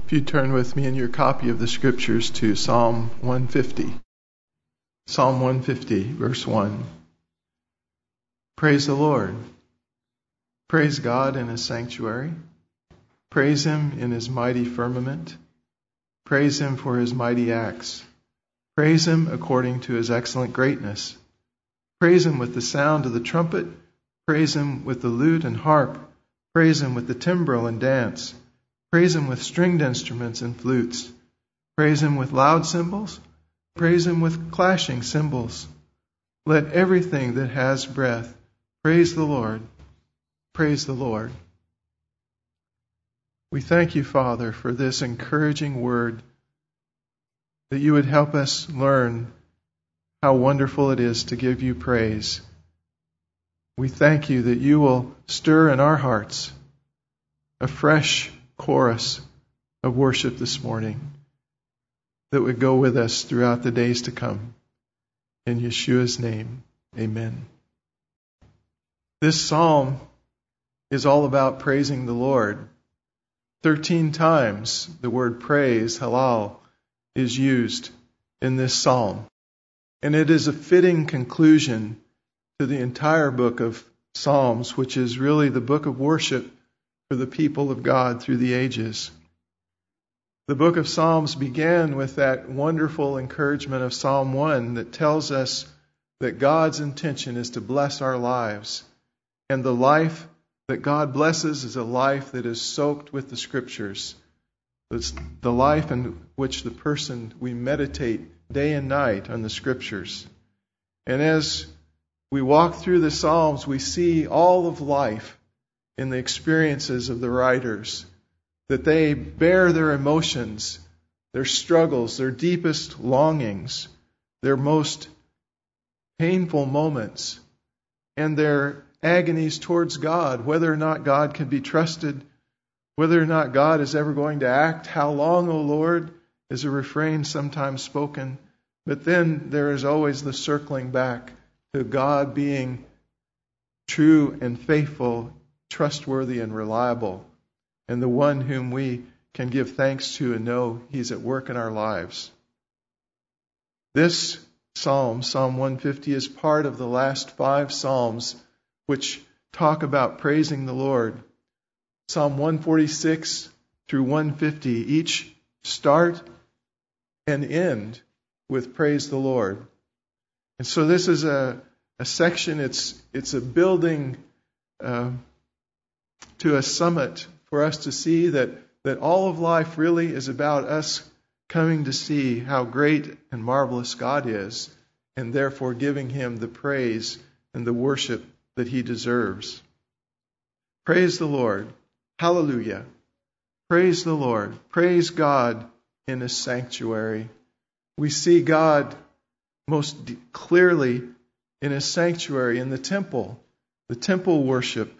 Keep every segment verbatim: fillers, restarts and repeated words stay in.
If you turn with me in your copy of the Scriptures to Psalm one fifty. Psalm one fifty, verse one. Praise the Lord. Praise God in His sanctuary. Praise Him in His mighty firmament. Praise Him for His mighty acts. Praise Him according to His excellent greatness. Praise Him with the sound of the trumpet. Praise Him with the lute and harp. Praise Him with the timbrel and dance. Praise Him with stringed instruments and flutes. Praise Him with loud cymbals. Praise Him with clashing cymbals. Let everything that has breath praise the Lord. Praise the Lord. We thank you, Father, for this encouraging word, that you would help us learn how wonderful it is to give you praise. We thank you that you will stir in our hearts a fresh chorus of worship this morning that would go with us throughout the days to come. In Yeshua's name, amen. This psalm is all about praising the Lord. Thirteen times the word praise, halal, is used in this psalm. And it is a fitting conclusion to the entire book of Psalms, which is really the book of worship for the people of God through the ages. The book of Psalms began with that wonderful encouragement of Psalm one that tells us that God's intention is to bless our lives. And the life that God blesses is a life that is soaked with the Scriptures. It's the life in which the person, we meditate day and night on the Scriptures. And as we walk through the Psalms, we see all of life in the experiences of the writers, that they bear their emotions, their struggles, their deepest longings, their most painful moments, and their agonies towards God, whether or not God can be trusted, whether or not God is ever going to act. How long, O Lord, is a refrain sometimes spoken. But then there is always the circling back to God being true and faithful, trustworthy and reliable, and the one whom we can give thanks to and know He's at work in our lives. This psalm, Psalm one fifty, is part of the last five psalms which talk about praising the Lord. Psalm one forty-six through one fifty each start and end with praise the Lord. And so this is a, a section, it's, it's a building uh, to a summit for us to see that, that all of life really is about us coming to see how great and marvelous God is, and therefore giving Him the praise and the worship that He deserves. Praise the Lord. Hallelujah. Praise the Lord. Praise God in His sanctuary. We see God most clearly in His sanctuary, in the temple, the temple worship.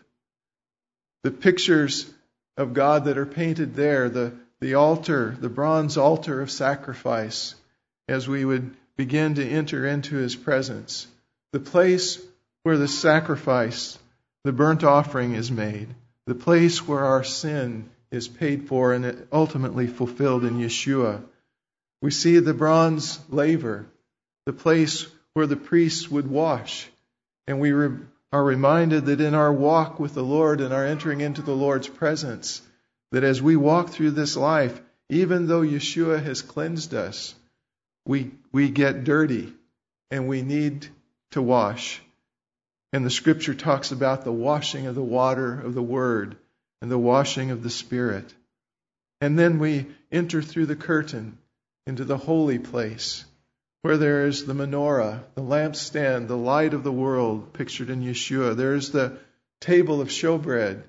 The pictures of God that are painted there, the, the altar, the bronze altar of sacrifice, as we would begin to enter into His presence. The place where the sacrifice, the burnt offering is made. The place where our sin is paid for and ultimately fulfilled in Yeshua. We see the bronze laver, the place where the priests would wash. And we re- are reminded that in our walk with the Lord and our entering into the Lord's presence, that as we walk through this life, even though Yeshua has cleansed us, we, we get dirty and we need to wash. And the Scripture talks about the washing of the water of the Word and the washing of the Spirit. And then we enter through the curtain into the holy place, where there is the menorah, the lampstand, the light of the world pictured in Yeshua. There is the table of showbread,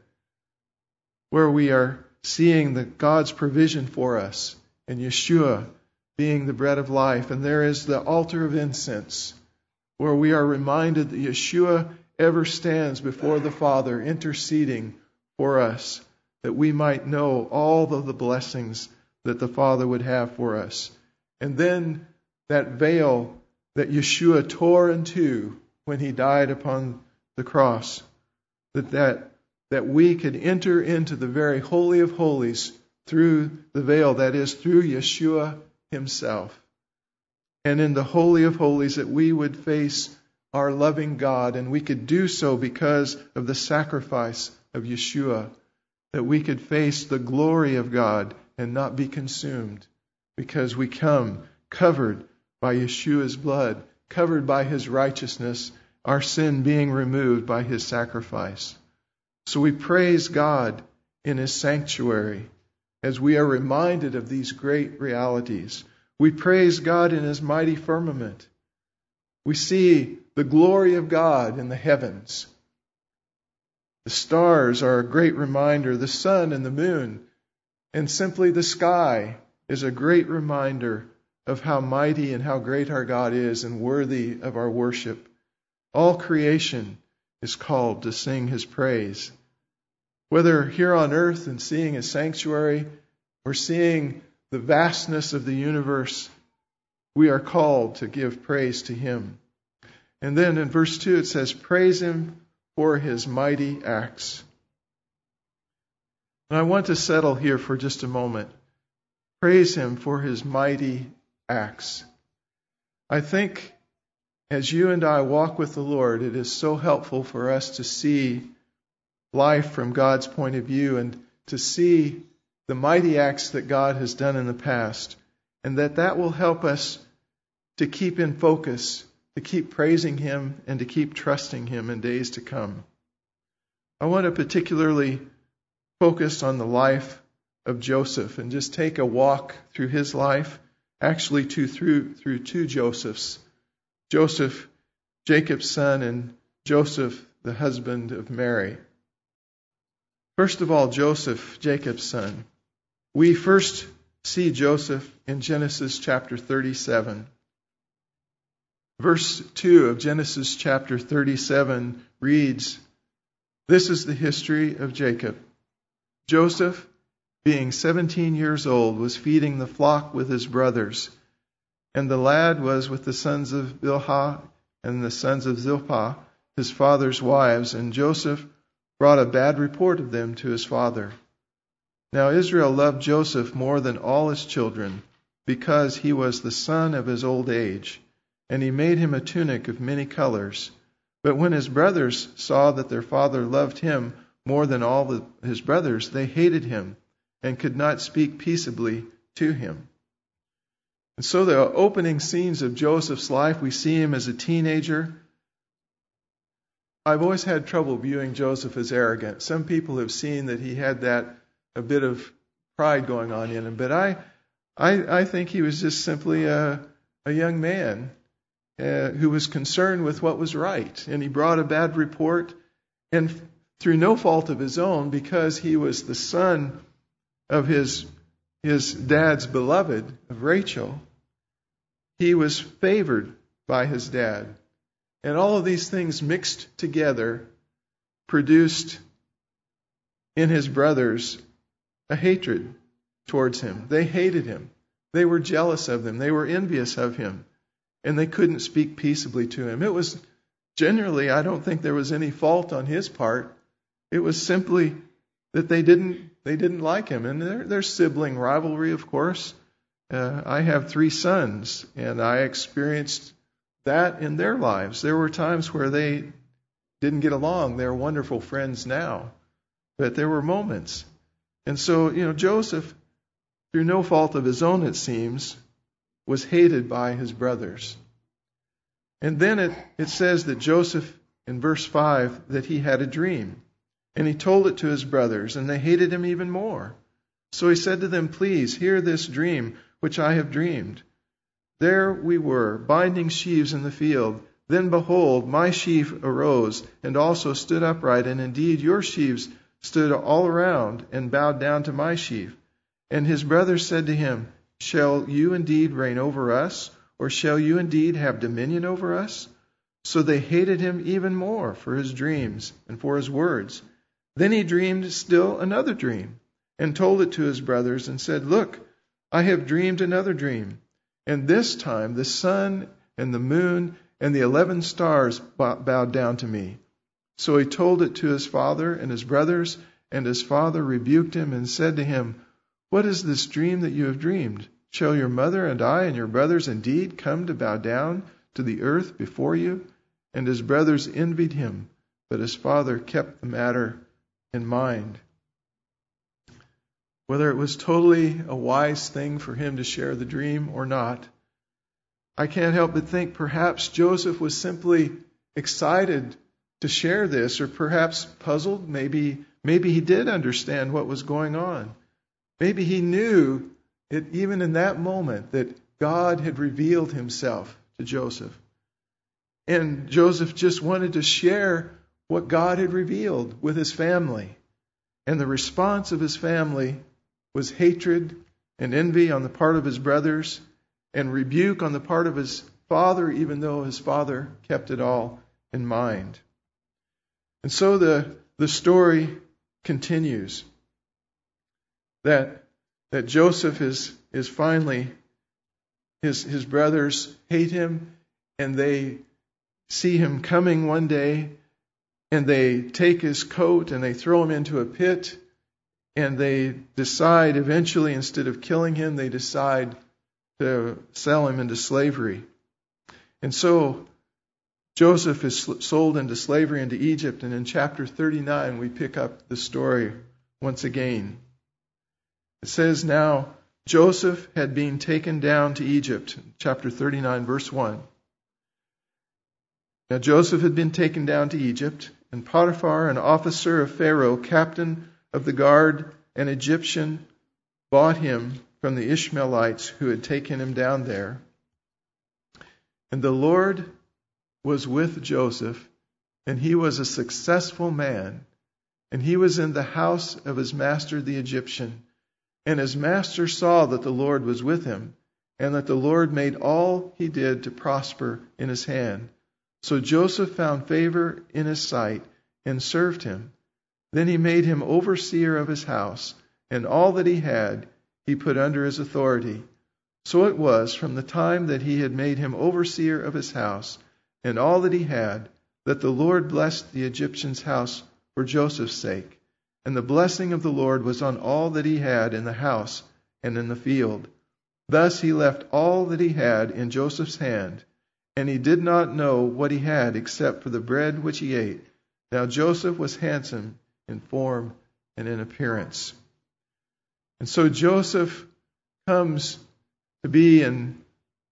where we are seeing the God's provision for us, and Yeshua being the bread of life. And there is the altar of incense, where we are reminded that Yeshua ever stands before the Father, interceding for us, that we might know all of the blessings that the Father would have for us. And then that veil that Yeshua tore in two when He died upon the cross, that, that, that we could enter into the very Holy of Holies through the veil, that is, through Yeshua himself. And in the Holy of Holies, that we would face our loving God, and we could do so because of the sacrifice of Yeshua, that we could face the glory of God and not be consumed, because we come covered by Yeshua's blood, covered by his righteousness, our sin being removed by his sacrifice. So we praise God in his sanctuary as we are reminded of these great realities. We praise God in his mighty firmament. We see the glory of God in the heavens. The stars are a great reminder. The sun and the moon, and simply the sky, is a great reminder of how mighty and how great our God is and worthy of our worship. All creation is called to sing his praise. Whether here on earth and seeing his sanctuary or seeing the vastness of the universe, we are called to give praise to him. And then in verse two it says, praise him for his mighty acts. And I want to settle here for just a moment. Praise him for his mighty acts. I think as you and I walk with the Lord, it is so helpful for us to see life from God's point of view and to see the mighty acts that God has done in the past, and that that will help us to keep in focus, to keep praising him, and to keep trusting him in days to come. I want to particularly focus on the life of Joseph and just take a walk through his life, actually two, through, through two Josephs. Joseph, Jacob's son, and Joseph, the husband of Mary. First of all, Joseph, Jacob's son. We first see Joseph in Genesis chapter thirty-seven. Verse two of Genesis chapter thirty-seven reads, "This is the history of Jacob. Joseph, being seventeen years old, was feeding the flock with his brothers. And the lad was with the sons of Bilhah and the sons of Zilpah, his father's wives, and Joseph brought a bad report of them to his father. Now Israel loved Joseph more than all his children, because he was the son of his old age, and he made him a tunic of many colors. But when his brothers saw that their father loved him more than all the, his brothers, they hated him and could not speak peaceably to him." And so the opening scenes of Joseph's life, we see him as a teenager. I've always had trouble viewing Joseph as arrogant. Some people have seen that he had that a bit of pride going on in him, but I, I, I think he was just simply a, a young man uh, who was concerned with what was right, and he brought a bad report, and through no fault of his own, because he was the son of his his dad's beloved, of Rachel. He was favored by his dad. And all of these things mixed together produced in his brothers a hatred towards him. They hated him. They were jealous of him. They were envious of him. And they couldn't speak peaceably to him. It was generally, I don't think there was any fault on his part. It was simply that they didn't they didn't like him. And their, their sibling rivalry, of course. Uh, I have three sons, and I experienced that in their lives. There were times where they didn't get along. They're wonderful friends now. But there were moments. And so, you know, Joseph, through no fault of his own, it seems, was hated by his brothers. And then it, it says that Joseph, in verse five, that he had a dream. And he told it to his brothers, and they hated him even more. So he said to them, "Please hear this dream which I have dreamed. There we were, binding sheaves in the field. Then behold, my sheaf arose, and also stood upright, and indeed your sheaves stood all around, and bowed down to my sheaf. And his brothers said to him, Shall you indeed reign over us, or shall you indeed have dominion over us? So they hated him even more for his dreams and for his words. Then he dreamed still another dream, and told it to his brothers, and said, Look, I have dreamed another dream. And this time the sun and the moon and the eleven stars bowed down to me. So he told it to his father and his brothers, and his father rebuked him and said to him, What is this dream that you have dreamed? Shall your mother and I and your brothers indeed come to bow down to the earth before you?" And his brothers envied him, but his father kept the matter in mind. Whether it was totally a wise thing for him to share the dream or not, I can't help but think perhaps Joseph was simply excited to share this, or perhaps puzzled. Maybe, maybe he did understand what was going on. Maybe he knew it even in that moment that God had revealed himself to Joseph. And Joseph just wanted to share what God had revealed with his family. And the response of his family was hatred and envy on the part of his brothers, and rebuke on the part of his father, even though his father kept it all in mind. And so the, the story continues. That, that Joseph is, is finally, his, his brothers hate him, and they see him coming one day, and they take his coat and they throw him into a pit, and they decide eventually, instead of killing him, they decide to sell him into slavery. And so Joseph is sold into slavery into Egypt, and in chapter thirty-nine we pick up the story once again. It says, "Now Joseph had been taken down to Egypt," chapter thirty-nine, verse one. "Now Joseph had been taken down to Egypt, and Potiphar, an officer of Pharaoh, captain of the guard, an Egyptian, bought him from the Ishmaelites who had taken him down there. And the Lord was with Joseph, and he was a successful man, and he was in the house of his master the Egyptian. And his master saw that the Lord was with him, and that the Lord made all he did to prosper in his hand. So Joseph found favor in his sight and served him. Then he made him overseer of his house, and all that he had he put under his authority. So it was, from the time that he had made him overseer of his house, and all that he had, that the Lord blessed the Egyptian's house for Joseph's sake. And the blessing of the Lord was on all that he had in the house and in the field. Thus he left all that he had in Joseph's hand, and he did not know what he had except for the bread which he ate. Now Joseph was handsome in form and in appearance." And so Joseph comes to be in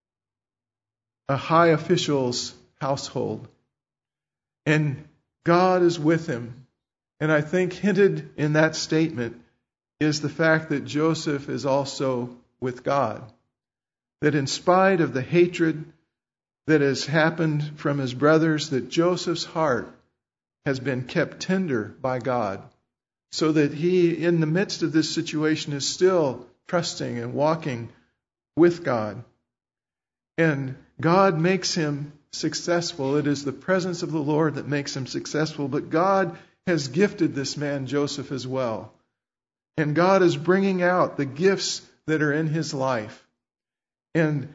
a high official's household, and God is with him. And I think hinted in that statement is the fact that Joseph is also with God. That in spite of the hatred that has happened from his brothers, that Joseph's heart has been kept tender by God, so that he, in the midst of this situation, is still trusting and walking with God. And God makes him successful. It is the presence of the Lord that makes him successful. But God has gifted this man Joseph as well. And God is bringing out the gifts that are in his life. And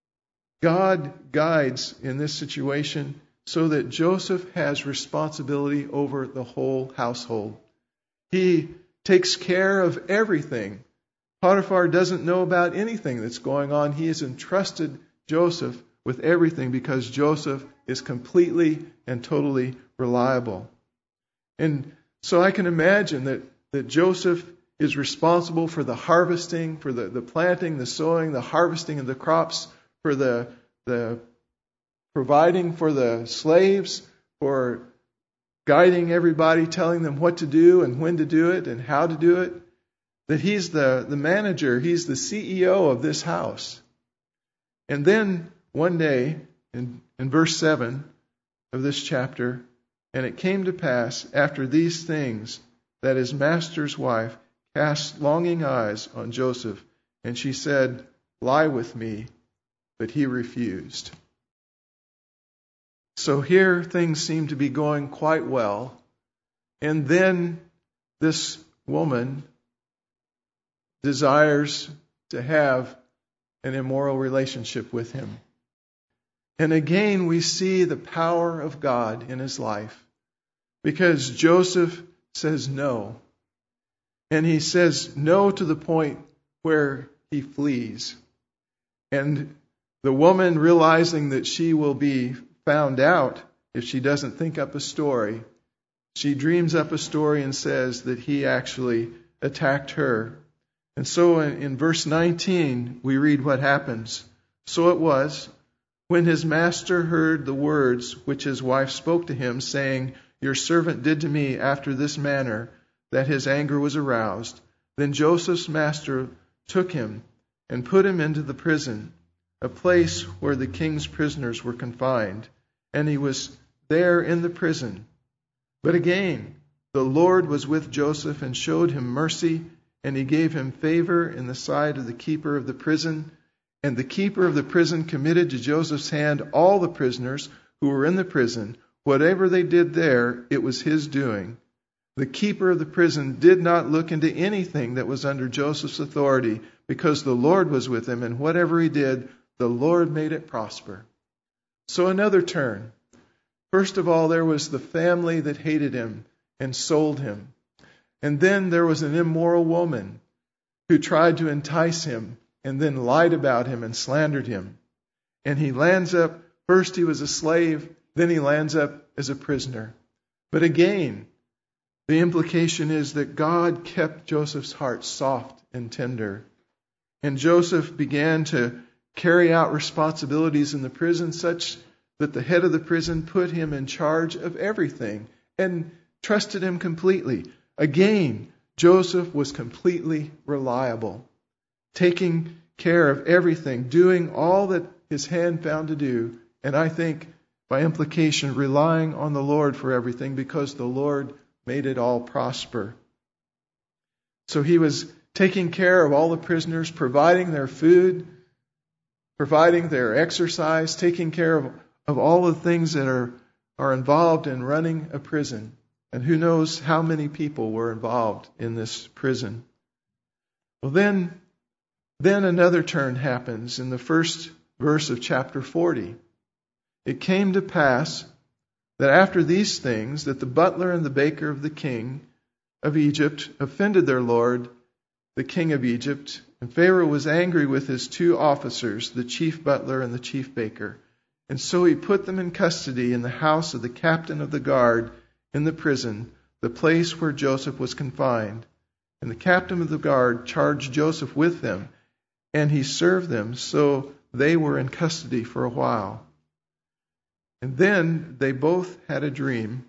God guides in this situation so that Joseph has responsibility over the whole household. He takes care of everything. Potiphar doesn't know about anything that's going on. He has entrusted Joseph with everything because Joseph is completely and totally reliable. And so I can imagine that, that Joseph is responsible for the harvesting, for the, the planting, the sowing, the harvesting of the crops, for the, the providing for the slaves, for guiding everybody, telling them what to do and when to do it and how to do it. That he's the, the manager, he's the C E O of this house. And then one day, in, in verse seven of this chapter, "And it came to pass after these things that his master's wife cast longing eyes on Joseph, and she said, 'Lie with me,' but he refused." So here things seem to be going quite well. And then this woman desires to have an immoral relationship with him. And again we see the power of God in his life, because Joseph says no. And he says no to the point where he flees. And the woman, realizing that she will be found out if she doesn't think up a story, she dreams up a story and says that he actually attacked her. And so in, in verse nineteen, we read what happens. So it was, when his master heard the words which his wife spoke to him, saying, Your servant did to me after this manner, that his anger was aroused. Then Joseph's master took him and put him into the prison, a place where the king's prisoners were confined. And he was there in the prison. But again, the Lord was with Joseph and showed him mercy, and he gave him favor in the sight of the keeper of the prison. And the keeper of the prison committed to Joseph's hand all the prisoners who were in the prison. Whatever they did there, it was his doing. The keeper of the prison did not look into anything that was under Joseph's authority, because the Lord was with him, and whatever he did, the Lord made it prosper. So another turn. First of all, there was the family that hated him and sold him. And then there was an immoral woman who tried to entice him and then lied about him and slandered him. And he lands up, first he was a slave, then he lands up as a prisoner. But again, the implication is that God kept Joseph's heart soft and tender. And Joseph began to carry out responsibilities in the prison such that the head of the prison put him in charge of everything and trusted him completely. Again, Joseph was completely reliable, taking care of everything, doing all that his hand found to do, and I think by implication relying on the Lord for everything, because the Lord made it all prosper. So he was taking care of all the prisoners, providing their food, providing their exercise, taking care of, of all the things that are, are involved in running a prison. And who knows how many people were involved in this prison. Well, then, then another turn happens in the first verse of chapter forty. It came to pass that after these things, that the butler and the baker of the king of Egypt offended their lord, the king of Egypt, and Pharaoh was angry with his two officers, the chief butler and the chief baker. And so he put them in custody in the house of the captain of the guard in the prison, the place where Joseph was confined. And the captain of the guard charged Joseph with them, and he served them, so they were in custody for a while. And then they both had a dream.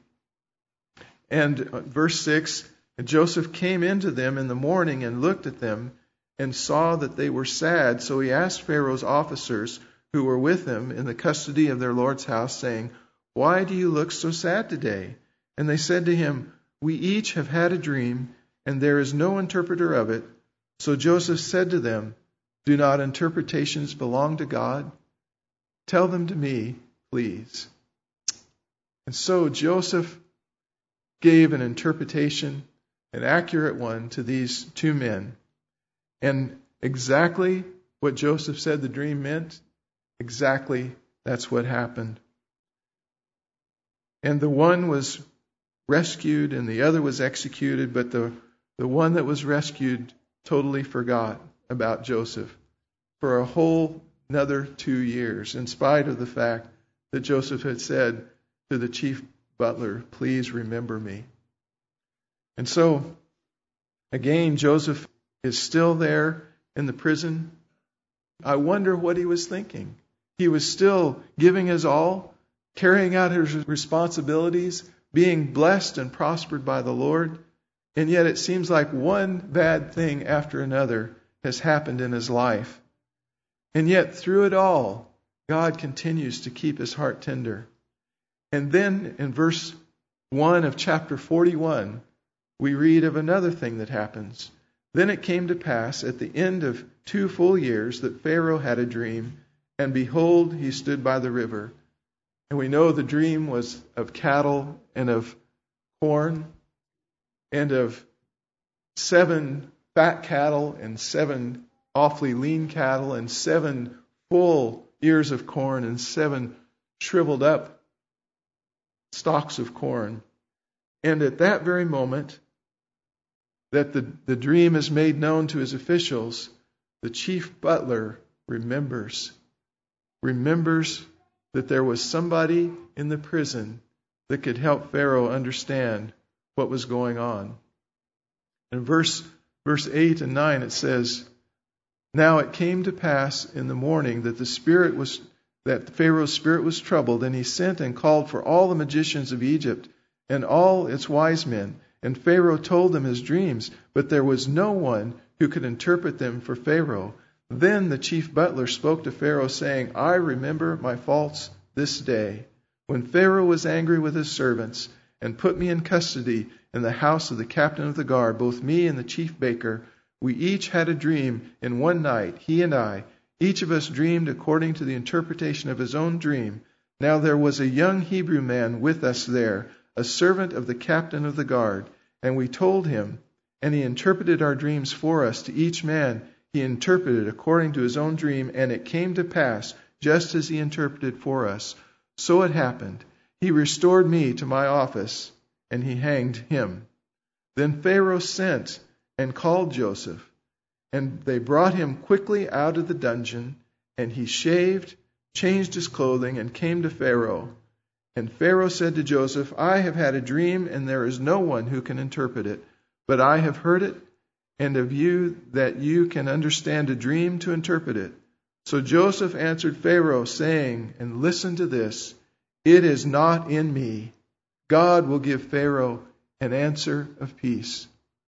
And verse six, and Joseph came into them in the morning and looked at them and saw that they were sad. So he asked Pharaoh's officers who were with him in the custody of their lord's house, saying, Why do you look so sad today? And they said to him, We each have had a dream, and there is no interpreter of it. So Joseph said to them, Do not interpretations belong to God? Tell them to me, please. And so Joseph gave an interpretation, an accurate one, to these two men. And exactly what Joseph said the dream meant, exactly that's what happened. And the one was rescued and the other was executed, but the, the one that was rescued totally forgot about Joseph for a whole another two years, in spite of the fact that Joseph had said to the chief butler, Please remember me. And so, again, Joseph is still there in the prison. I wonder what he was thinking. He was still giving his all, carrying out his responsibilities, being blessed and prospered by the Lord. And yet it seems like one bad thing after another has happened in his life. And yet through it all, God continues to keep his heart tender. And then in verse one of chapter forty-one, we read of another thing that happens. Then it came to pass at the end of two full years that Pharaoh had a dream, and behold, he stood by the river. And we know the dream was of cattle and of corn and of seven fat cattle and seven awfully lean cattle and seven full ears of corn and seven shriveled up stalks of corn. And at that very moment, that the, the dream is made known to his officials, the chief butler remembers. Remembers that there was somebody in the prison that could help Pharaoh understand what was going on. In verse, verse eight and nine it says, "Now it came to pass in the morning that the spirit was that Pharaoh's spirit was troubled, and he sent and called for all the magicians of Egypt and all its wise men. And Pharaoh told them his dreams, but there was no one who could interpret them for Pharaoh. Then the chief butler spoke to Pharaoh, saying, I remember my faults this day, when Pharaoh was angry with his servants, and put me in custody in the house of the captain of the guard, both me and the chief baker. We each had a dream in one night, he and I. Each of us dreamed according to the interpretation of his own dream. Now there was a young Hebrew man with us there, a servant of the captain of the guard. And we told him, and he interpreted our dreams for us. To each man he interpreted according to his own dream, and it came to pass just as he interpreted for us. So it happened. He restored me to my office, and he hanged him. Then Pharaoh sent and called Joseph, and they brought him quickly out of the dungeon, and he shaved, changed his clothing, and came to Pharaoh. And Pharaoh said to Joseph, I have had a dream, and there is no one who can interpret it. But I have heard it, and of you that you can understand a dream to interpret it. So Joseph answered Pharaoh, saying, and listen to this, it is not in me. God will give Pharaoh an answer of peace.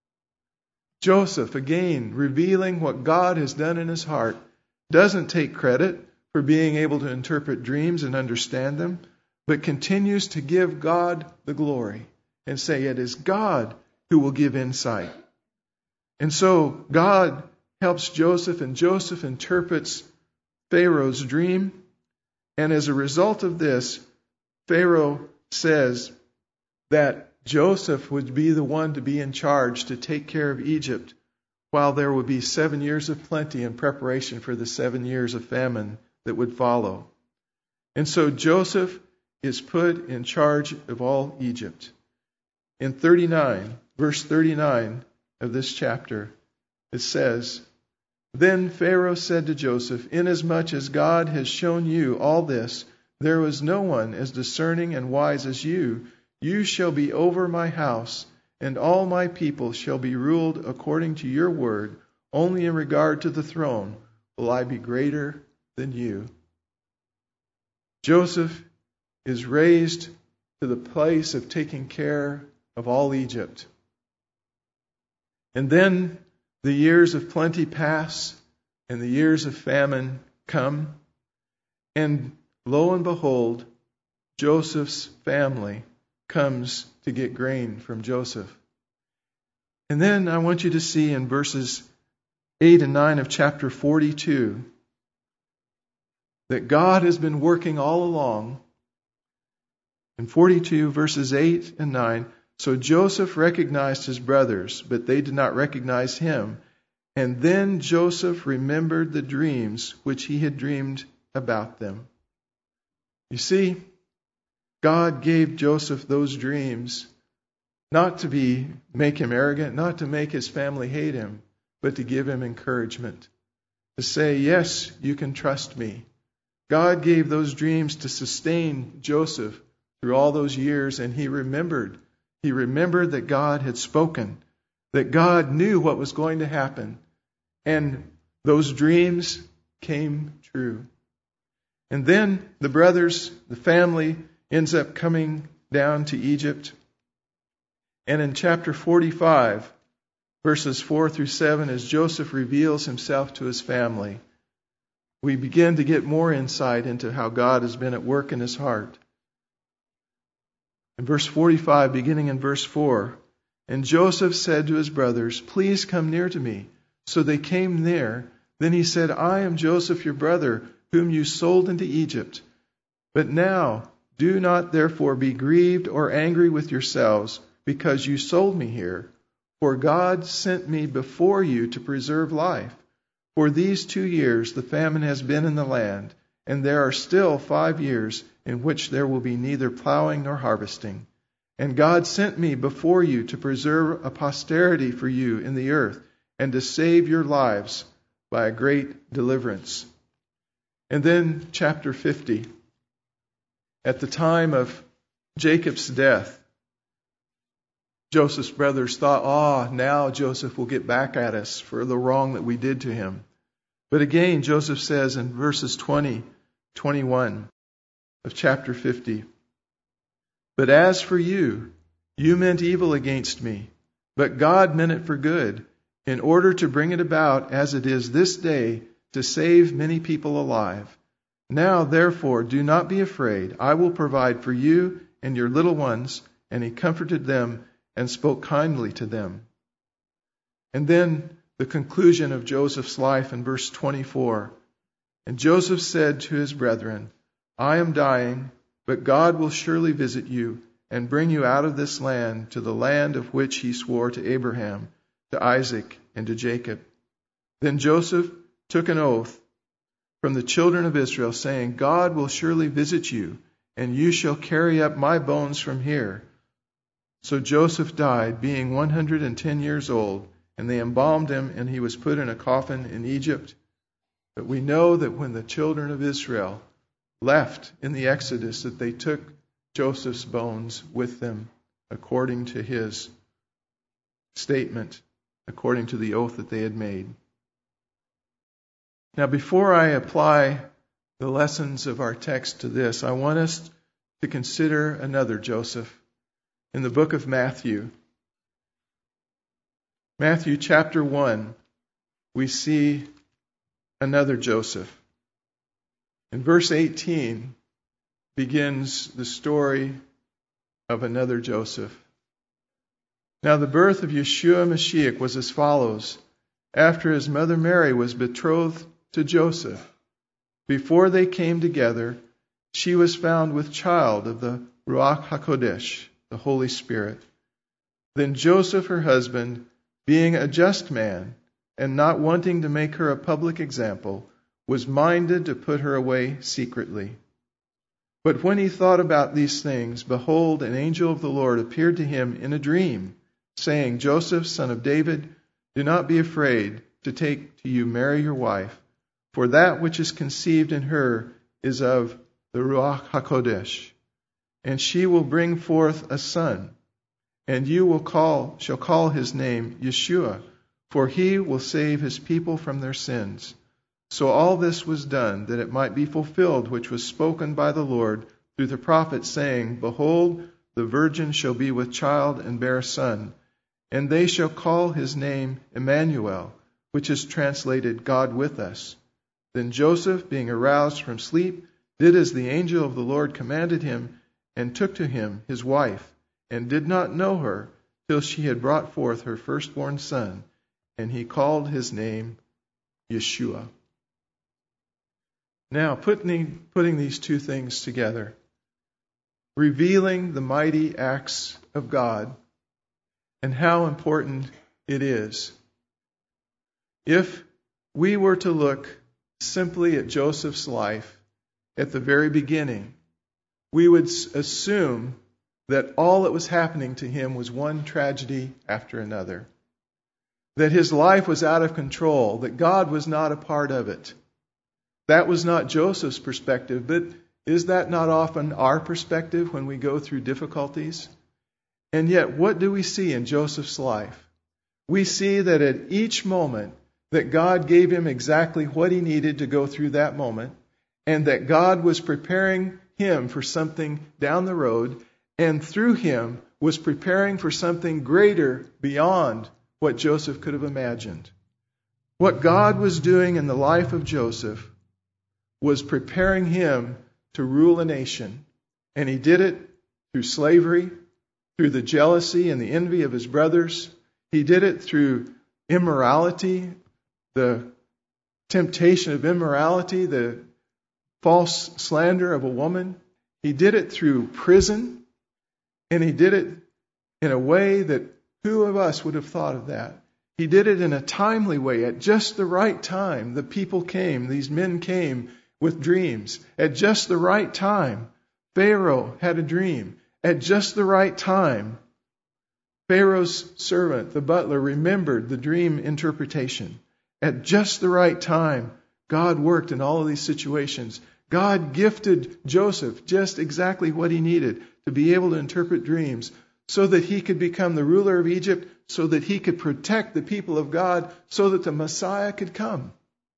Joseph, again, revealing what God has done in his heart, doesn't take credit for being able to interpret dreams and understand them, but continues to give God the glory and say it is God who will give insight. And so God helps Joseph, and Joseph interprets Pharaoh's dream. And as a result of this, Pharaoh says that Joseph would be the one to be in charge to take care of Egypt while there would be seven years of plenty in preparation for the seven years of famine that would follow. And so Joseph is put in charge of all Egypt. In thirty-nine, verse thirty-nine of this chapter, it says, Then Pharaoh said to Joseph, Inasmuch as God has shown you all this, there was no one as discerning and wise as you. You shall be over my house, and all my people shall be ruled according to your word. Only in regard to the throne will I be greater than you. Joseph is raised to the place of taking care of all Egypt. And then the years of plenty pass, and the years of famine come, and lo and behold, Joseph's family comes to get grain from Joseph. And then I want you to see in verses eight and nine of chapter forty-two that God has been working all along. In forty-two, verses eight and nine, So Joseph recognized his brothers, but they did not recognize him. And then Joseph remembered the dreams which he had dreamed about them. You see, God gave Joseph those dreams not to be make him arrogant, not to make his family hate him, but to give him encouragement. To say, yes, you can trust me. God gave those dreams to sustain Joseph through all those years, and he remembered. He remembered that God had spoken, that God knew what was going to happen, and those dreams came true. And then the brothers, the family, ends up coming down to Egypt. And in chapter forty-five, verses four through seven, as Joseph reveals himself to his family, we begin to get more insight into how God has been at work in his heart. In verse forty-five, beginning in verse four, And Joseph said to his brothers, Please come near to me. So they came near. Then he said, I am Joseph your brother, whom you sold into Egypt. But now do not therefore be grieved or angry with yourselves, because you sold me here. For God sent me before you to preserve life. For these two years the famine has been in the land, and there are still five years in which there will be neither plowing nor harvesting. And God sent me before you to preserve a posterity for you in the earth, and to save your lives by a great deliverance. And then chapter fifty. At the time of Jacob's death, Joseph's brothers thought, ah, oh, now Joseph will get back at us for the wrong that we did to him. But again, Joseph says in verses twenty, twenty-one of chapter fifty, but as for you, you meant evil against me, but God meant it for good, in order to bring it about as it is this day, to save many people alive. Now, therefore, do not be afraid. I will provide for you and your little ones. And he comforted them and spoke kindly to them. And then the conclusion of Joseph's life in verse twenty-four. And Joseph said to his brethren, I am dying, but God will surely visit you and bring you out of this land to the land of which he swore to Abraham, to Isaac, and to Jacob. Then Joseph took an oath from the children of Israel, saying, God will surely visit you, and you shall carry up my bones from here. So Joseph died, being one hundred and ten years old, and they embalmed him, and he was put in a coffin in Egypt. But we know that when the children of Israel left in the Exodus, that they took Joseph's bones with them, according to his statement, according to the oath that they had made. Now, before I apply the lessons of our text to this, I want us to consider another Joseph in the book of Matthew. Matthew chapter one, we see another Joseph. In verse eighteen begins the story of another Joseph. Now the birth of Yeshua Mashiach was as follows. After his mother Mary was betrothed to Joseph, before they came together, she was found with child of the Ruach HaKodesh, the Holy Spirit. Then Joseph, her husband, being a just man, and not wanting to make her a public example, was minded to put her away secretly. But when he thought about these things, behold, an angel of the Lord appeared to him in a dream, saying, Joseph, son of David, do not be afraid to take to you Mary your wife, for that which is conceived in her is of the Ruach HaKodesh. And she will bring forth a son, and you will call shall call his name Yeshua, for he will save his people from their sins. So all this was done, that it might be fulfilled which was spoken by the Lord through the prophet, saying, Behold, the virgin shall be with child and bear a son, and they shall call his name Emmanuel, which is translated God with us. Then Joseph, being aroused from sleep, did as the angel of the Lord commanded him, and took to him his wife, and did not know her till she had brought forth her firstborn son, and he called his name Yeshua. Now, putting, putting these two things together, revealing the mighty acts of God and how important it is. If we were to look simply at Joseph's life at the very beginning, we would assume that all that was happening to him was one tragedy after another. That his life was out of control, that God was not a part of it. That was not Joseph's perspective, but is that not often our perspective when we go through difficulties? And yet, what do we see in Joseph's life? We see that at each moment that God gave him exactly what he needed to go through that moment, and that God was preparing him for something down the road, and through him was preparing for something greater beyond what Joseph could have imagined. What God was doing in the life of Joseph was preparing him to rule a nation. And he did it through slavery, through the jealousy and the envy of his brothers. He did it through immorality, the temptation of immorality, the false slander of a woman. He did it through prison, and he did it in a way that who of us would have thought of that? He did it in a timely way, at just the right time. The people came, these men came with dreams. At just the right time, Pharaoh had a dream. At just the right time, Pharaoh's servant, the butler, remembered the dream interpretation. At just the right time, God worked in all of these situations. God gifted Joseph just exactly what he needed to be able to interpret dreams so that he could become the ruler of Egypt, so that he could protect the people of God, so that the Messiah could come.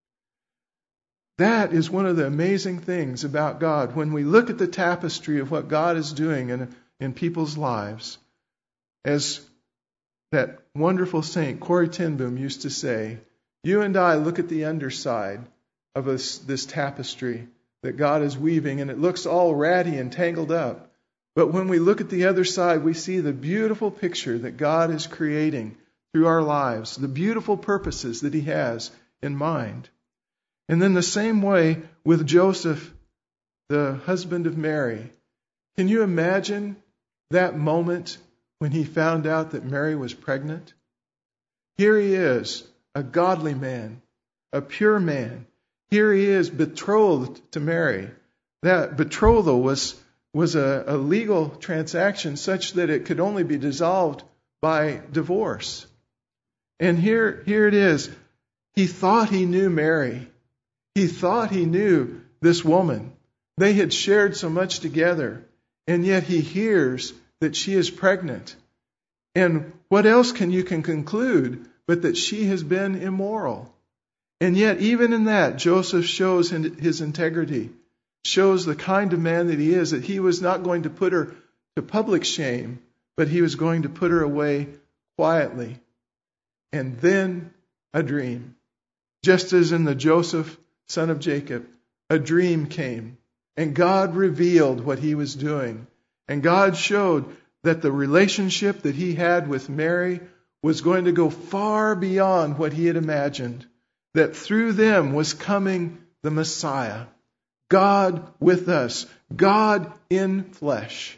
That is one of the amazing things about God. When we look at the tapestry of what God is doing in, in people's lives, as that wonderful saint Corrie ten Boom used to say, you and I look at the underside of this, this tapestry that God is weaving, and it looks all ratty and tangled up. But when we look at the other side, we see the beautiful picture that God is creating through our lives, the beautiful purposes that he has in mind. And then the same way with Joseph, the husband of Mary. Can you imagine that moment when he found out that Mary was pregnant? Here he is, a godly man, a pure man. Here he is betrothed to Mary. That betrothal was, was a, a legal transaction such that it could only be dissolved by divorce. And here, here it is. He thought he knew Mary. He thought he knew this woman. They had shared so much together, and yet he hears that she is pregnant. And what else can you can conclude but that she has been immoral? And yet, even in that, Joseph shows his integrity, shows the kind of man that he is, that he was not going to put her to public shame, but he was going to put her away quietly. And then a dream. Just as in the Joseph, son of Jacob, a dream came, and God revealed what he was doing. And God showed that the relationship that he had with Mary was going to go far beyond what he had imagined. That through them was coming the Messiah. God with us. God in flesh.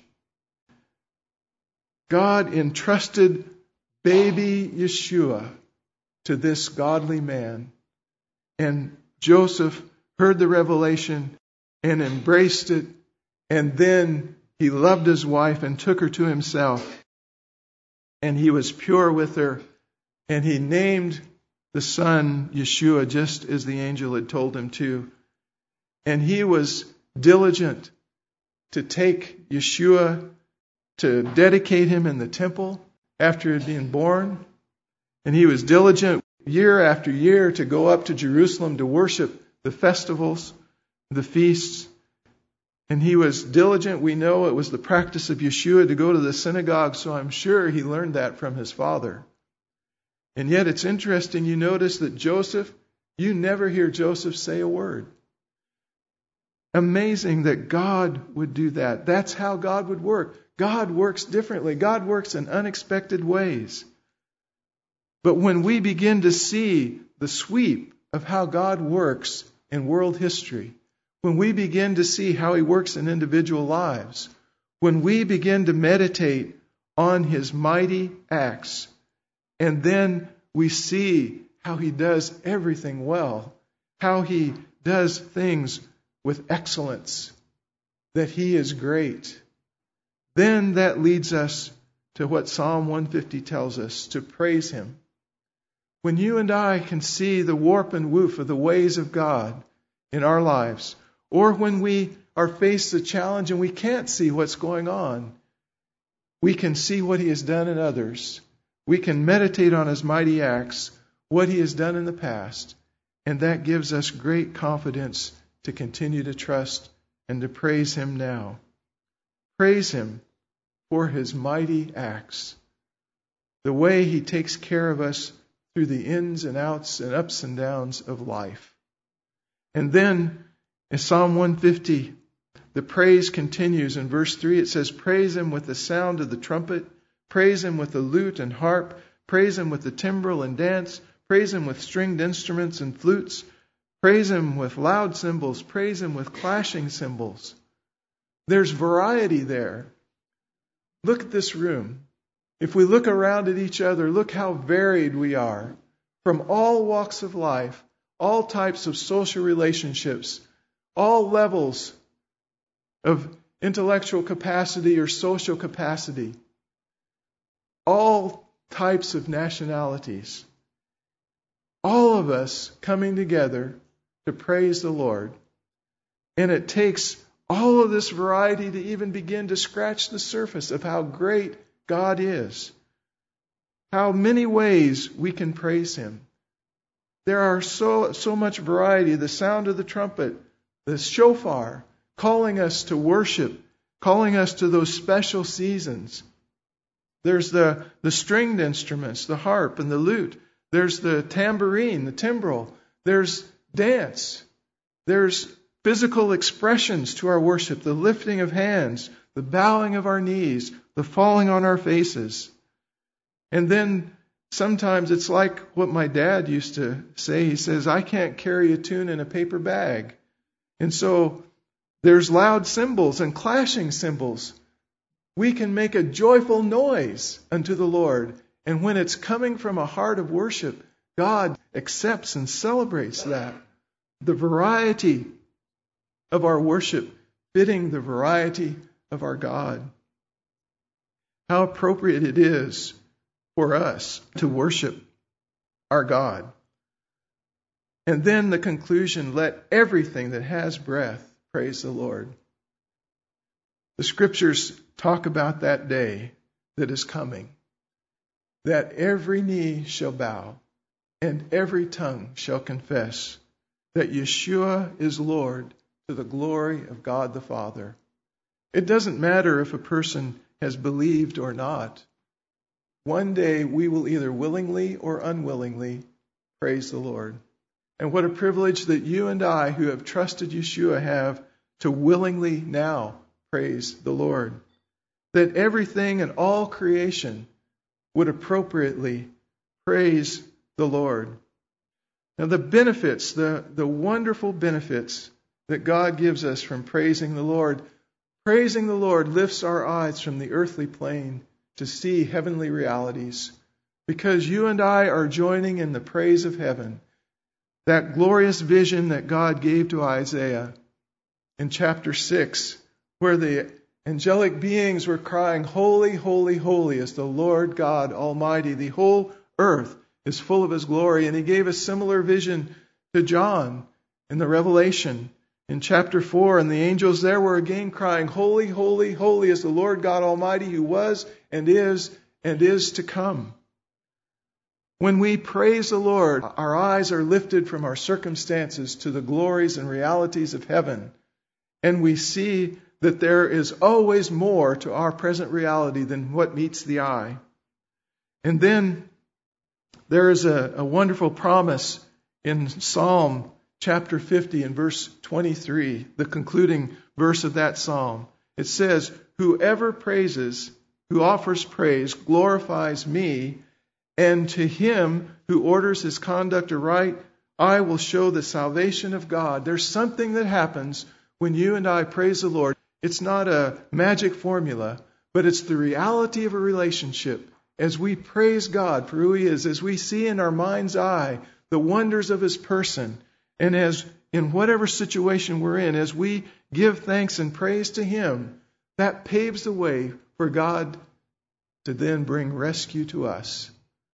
God entrusted baby Yeshua to this godly man. And Joseph heard the revelation and embraced it. And then he loved his wife and took her to himself. And he was pure with her. And he named the son Yeshua just as the angel had told him to. And he was diligent to take Yeshua, to dedicate him in the temple after he had been born. And he was diligent year after year to go up to Jerusalem to worship the festivals, the feasts. And he was diligent. We know it was the practice of Yeshua to go to the synagogue, so I'm sure he learned that from his father. And yet it's interesting, you notice that Joseph, you never hear Joseph say a word. Amazing that God would do that. That's how God would work. God works differently. God works in unexpected ways. But when we begin to see the sweep of how God works in world history, when we begin to see how he works in individual lives, when we begin to meditate on his mighty acts, and then we see how he does everything well, how he does things with excellence, that he is great. Then that leads us to what Psalm one fifty tells us, to praise him. When you and I can see the warp and woof of the ways of God in our lives, or when we are faced with a challenge and we can't see what's going on, we can see what he has done in others. We can meditate on his mighty acts, what he has done in the past, and that gives us great confidence to continue to trust and to praise him now. Praise him for his mighty acts, the way he takes care of us through the ins and outs and ups and downs of life. And then in Psalm one fifty, the praise continues. In verse three, it says, praise him with the sound of the trumpet, praise him with the lute and harp, praise him with the timbrel and dance, praise him with stringed instruments and flutes, praise him with loud cymbals, praise him with clashing cymbals. There's variety there. Look at this room. If we look around at each other, look how varied we are. From all walks of life, all types of social relationships, all levels of intellectual capacity or social capacity. All types of nationalities. All of us coming together to praise the Lord. And it takes all of this variety to even begin to scratch the surface of how great God is. How many ways we can praise Him. There are so, so much variety. The sound of the trumpet, the shofar, calling us to worship, calling us to those special seasons. There's the, the stringed instruments, the harp and the lute. There's the tambourine, the timbrel. There's dance. There's physical expressions to our worship, the lifting of hands, the bowing of our knees, the falling on our faces. And then sometimes it's like what my dad used to say. He says, I can't carry a tune in a paper bag. And so there's loud cymbals and clashing cymbals. We can make a joyful noise unto the Lord. And when it's coming from a heart of worship, God accepts and celebrates that. The variety of our worship fitting the variety of our God. How appropriate it is for us to worship our God. And then the conclusion, let everything that has breath praise the Lord. The Scriptures talk about that day that is coming, that every knee shall bow and every tongue shall confess that Yeshua is Lord, to the glory of God the Father. It doesn't matter if a person has believed or not. One day we will either willingly or unwillingly praise the Lord. And what a privilege that you and I, who have trusted Yeshua, have to willingly now praise the Lord. That everything and all creation would appropriately praise the Lord. Now the benefits, the, the wonderful benefits that God gives us from praising the Lord. Praising the Lord lifts our eyes from the earthly plane to see heavenly realities. Because you and I are joining in the praise of heaven. That glorious vision that God gave to Isaiah in chapter six, where the angelic beings were crying, Holy, holy, holy is the Lord God Almighty. The whole earth is full of His glory. And He gave a similar vision to John in the Revelation. In chapter four, and the angels there were again crying, Holy, holy, holy is the Lord God Almighty, who was and is and is to come. When we praise the Lord, our eyes are lifted from our circumstances to the glories and realities of heaven. And we see that there is always more to our present reality than what meets the eye. And then there is a, a wonderful promise in Psalm chapter fifty and verse twenty-three, the concluding verse of that psalm. It says, Whoever praises, who offers praise, glorifies me, and to him who orders his conduct aright, I will show the salvation of God. There's something that happens when you and I praise the Lord. It's not a magic formula, but it's the reality of a relationship. As we praise God for who He is, as we see in our mind's eye the wonders of His person, and as in whatever situation we're in, as we give thanks and praise to Him, that paves the way for God to then bring rescue to us,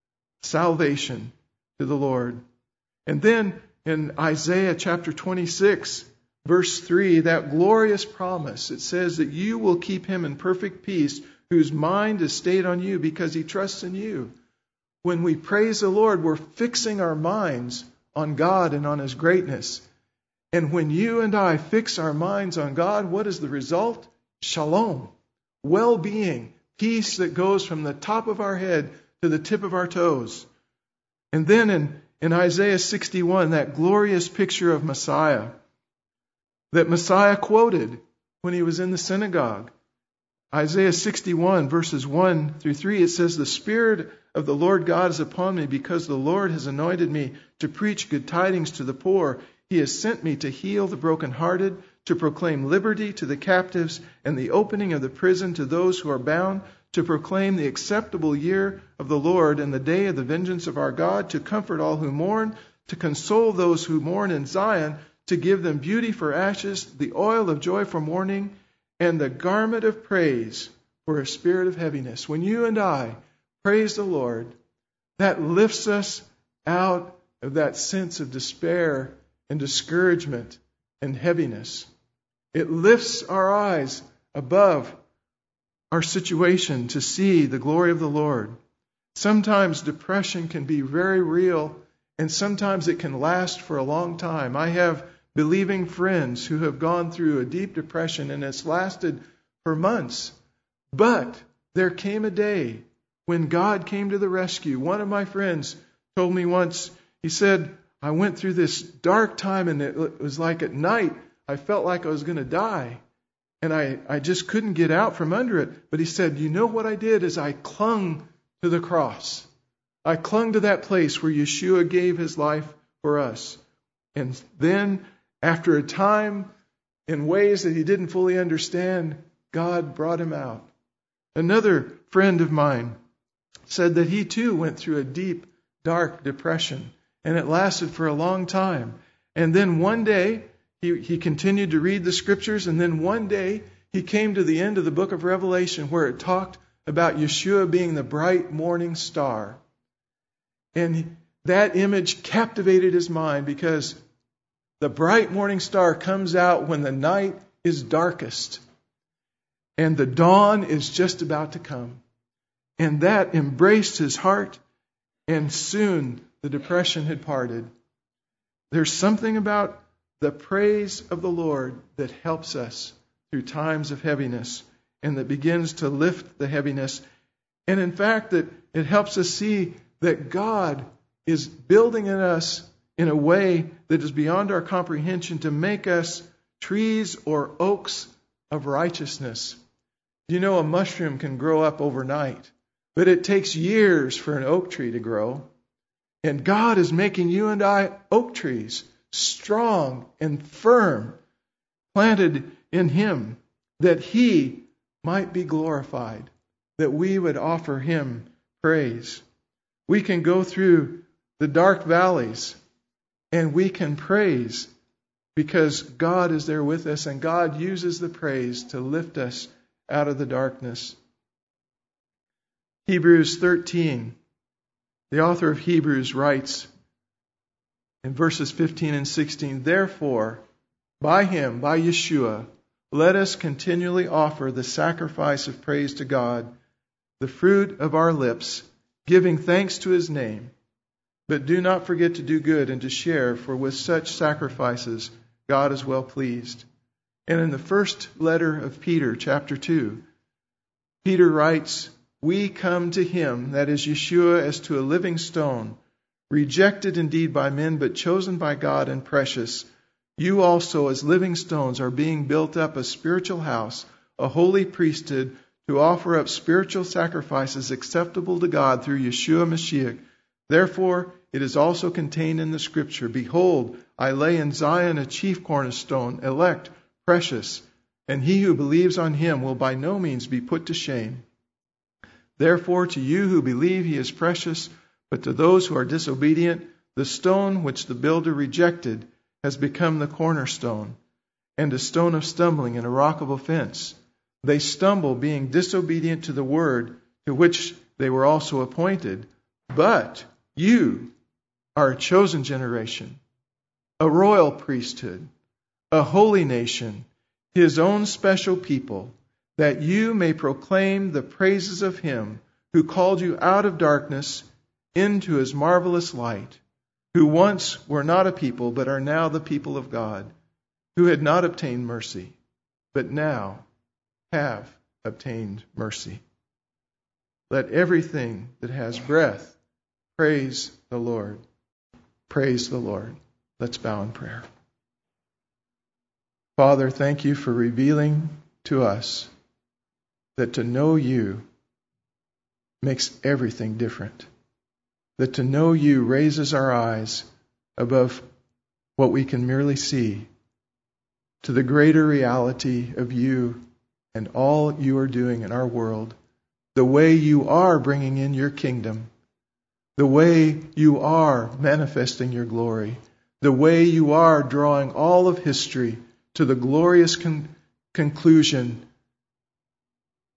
salvation to the Lord. And then in Isaiah chapter twenty-six, verse three, that glorious promise, it says that you will keep him in perfect peace, whose mind is stayed on you because he trusts in you. When we praise the Lord, we're fixing our minds on God and on His greatness. And when you and I fix our minds on God, what is the result? Shalom, well-being, peace that goes from the top of our head to the tip of our toes. And then in, in Isaiah sixty-one, that glorious picture of Messiah that Messiah quoted when He was in the synagogue. Isaiah sixty-one, verses one through three, it says, The Spirit of the Lord God is upon me, because the Lord has anointed me to preach good tidings to the poor. He has sent me to heal the brokenhearted, to proclaim liberty to the captives, and the opening of the prison to those who are bound, to proclaim the acceptable year of the Lord and the day of the vengeance of our God, to comfort all who mourn, to console those who mourn in Zion, to give them beauty for ashes, the oil of joy for mourning, and the garment of praise for a spirit of heaviness. When you and I praise the Lord, that lifts us out of that sense of despair and discouragement and heaviness. It lifts our eyes above our situation to see the glory of the Lord. Sometimes depression can be very real, and sometimes it can last for a long time. I have believing friends who have gone through a deep depression, and it's lasted for months. But there came a day when God came to the rescue. One of my friends told me once, he said, I went through this dark time, and it was like at night, I felt like I was going to die. And I, I just couldn't get out from under it. But he said, you know what I did is I clung to the cross. I clung to that place where Yeshua gave his life for us. And then, after a time, in ways that he didn't fully understand, God brought him out. Another friend of mine said that he too went through a deep, dark depression, and it lasted for a long time. And then one day, he, he continued to read the scriptures, and then one day, he came to the end of the book of Revelation where it talked about Yeshua being the bright morning star. And that image captivated his mind because the bright morning star comes out when the night is darkest and the dawn is just about to come. And that embraced his heart, and soon the depression had parted. There's something about the praise of the Lord that helps us through times of heaviness and that begins to lift the heaviness. And in fact, that it helps us see that God is building in us in a way that is beyond our comprehension to make us trees or oaks of righteousness. You know, a mushroom can grow up overnight, but it takes years for an oak tree to grow. And God is making you and I oak trees, strong and firm, planted in Him, that He might be glorified, that we would offer Him praise. We can go through the dark valleys and we can praise because God is there with us, and God uses the praise to lift us out of the darkness. Hebrews thirteen, the author of Hebrews writes in verses fifteen and sixteen, therefore, by Him, by Yeshua, let us continually offer the sacrifice of praise to God, the fruit of our lips, giving thanks to His name. But do not forget to do good and to share, for with such sacrifices God is well pleased. And in the first letter of Peter, chapter two, Peter writes, we come to Him, that is Yeshua, as to a living stone, rejected indeed by men, but chosen by God and precious. You also, as living stones, are being built up a spiritual house, a holy priesthood, to offer up spiritual sacrifices acceptable to God through Yeshua Mashiach. Therefore, it is also contained in the Scripture, behold, I lay in Zion a chief cornerstone, elect, precious, and he who believes on Him will by no means be put to shame. Therefore, to you who believe He is precious, but to those who are disobedient, the stone which the builder rejected has become the cornerstone, and a stone of stumbling and a rock of offense. They stumble, being disobedient to the word to which they were also appointed. But you are a chosen generation, a royal priesthood, a holy nation, His own special people, that you may proclaim the praises of Him who called you out of darkness into His marvelous light, who once were not a people, but are now the people of God, who had not obtained mercy, but now have obtained mercy. Let everything that has breath praise the Lord. Praise the Lord. Let's bow in prayer. Father, thank You for revealing to us that to know You makes everything different. That to know You raises our eyes above what we can merely see to the greater reality of You and all You are doing in our world, the way You are bringing in Your kingdom, the way You are manifesting Your glory, the way You are drawing all of history to the glorious con- conclusion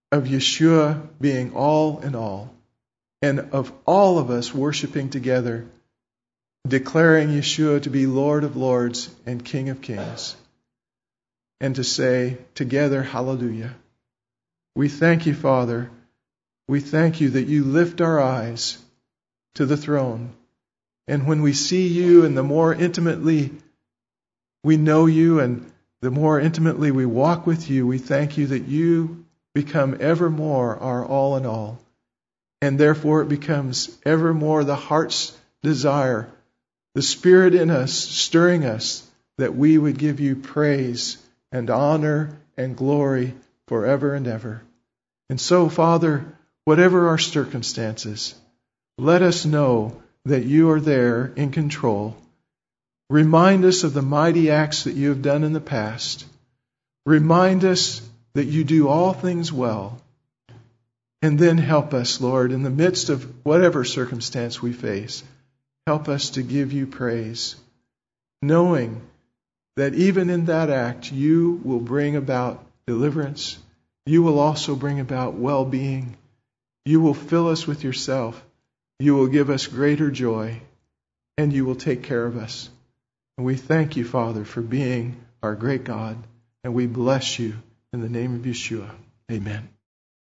of Yeshua being all in all, and of all of us worshiping together, declaring Yeshua to be Lord of Lords and King of Kings, and to say together, hallelujah. We thank you, Father. We thank you that you lift our eyes to the throne. And when we see you and the more intimately we know you and the more intimately we walk with you, we thank you that you become evermore our all in all. And therefore it becomes evermore the heart's desire, the Spirit in us stirring us, that we would give you praise and honor and glory forever and ever. And so, Father, whatever our circumstances, let us know that you are there in control. Remind us of the mighty acts that you have done in the past. Remind us that you do all things well. And then help us, Lord, in the midst of whatever circumstance we face, help us to give you praise, knowing that even in that act, you will bring about deliverance. You will also bring about well-being. You will fill us with yourself. You will give us greater joy, and you will take care of us. And we thank you, Father, for being our great God, and we bless you in the name of Yeshua. Amen.